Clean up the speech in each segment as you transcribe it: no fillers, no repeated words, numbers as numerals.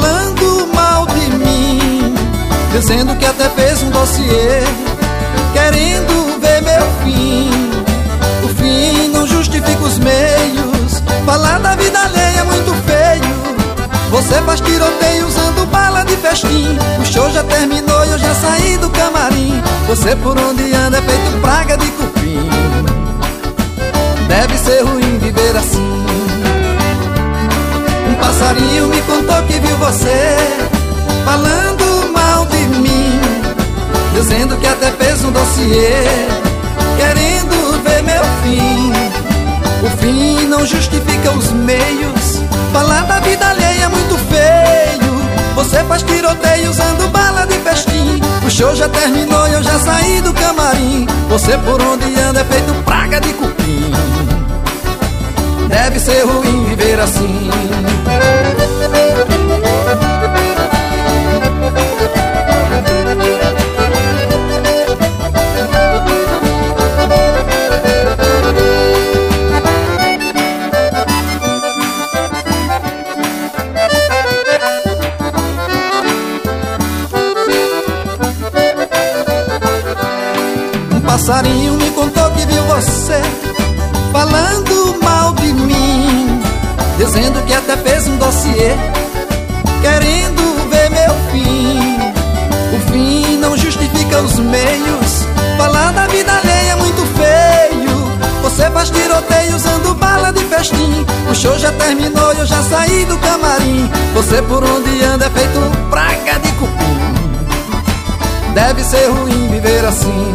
falando mal de mim, dizendo que até fez um dossiê, querendo ver meu fim. O fim não justifica os meios, falar da vida alheia é muito feio. Você faz tiroteio usando bala de festim. O show já terminou e eu já saí do camarim. Você por onde anda é feito praga de cupim. Deve ser ruim viver assim. Um passarinho me contou que viu você falando mal de mim, dizendo que até fez um dossiê, querendo ver meu fim. O fim não justifica os meios, falar da vida alheia é muito feio. Você faz tiroteio usando bala de festim. O show já terminou e eu já saí do camarim. Você por onde anda é feito praga de cupim. Deve ser ruim viver assim. Um passarinho me contou que viu você falando mal de mim, dizendo que até fez um dossiê, querendo ver meu fim. O fim não justifica os meios, falar da vida alheia é muito feio. Você faz tiroteio usando bala de festim. O show já terminou e eu já saí do camarim. Você por onde anda é feito praga de cupim. Deve ser ruim viver assim.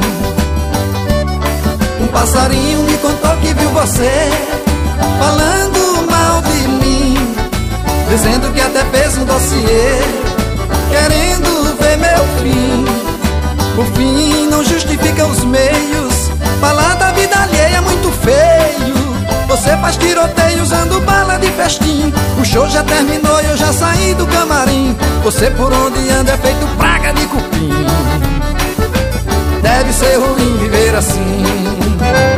Um passarinho me contou que viu você falando mal de mim, dizendo que até fez um dossiê, querendo ver meu fim. O fim não justifica os meios, falar da vida alheia é muito feio. Você faz tiroteio usando bala de festim. O show já terminou e eu já saí do camarim. Você por onde anda é feito praga de cupim. Deve ser ruim viver assim.